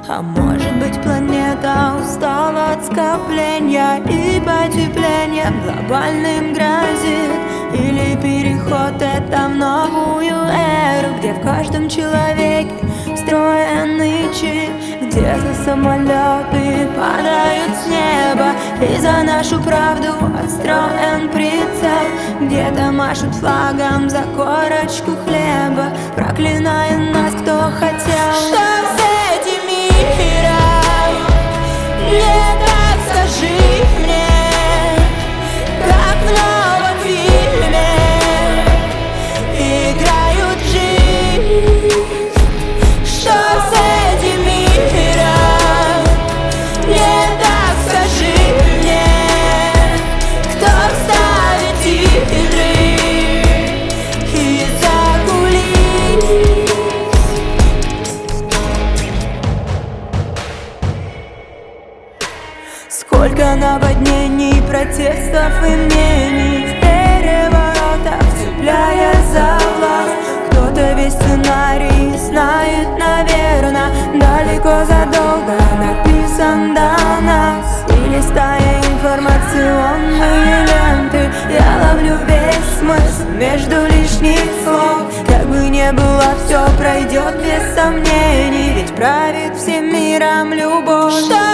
А может быть, планета устала от скопления и потеплением глобальным грозит? Или переход это в новую эру, где в каждом человеке встроенный чип? Где-то самолеты падают с неба, и за нашу правду отстроен прицел. Где-то машут флагом за корочку хлеба, проклиная нас, кто хотел. Что с этим миром? Не так, скажи мне, как в новом фильме играют жизнь. Что с этим миром? Не так, скажи мне, кто вставит игры из-за кулис. Сколько наводнений, протестов и мнений в переворотах, цепляясь за власть. Кто-то весь сценарий знает, наверно, далеко задолго написан до нас. И листая информационные ленты, я ловлю весь смысл между лишних слов. Как бы не было, все пройдет без сомнений, ведь правит всем миром любовь.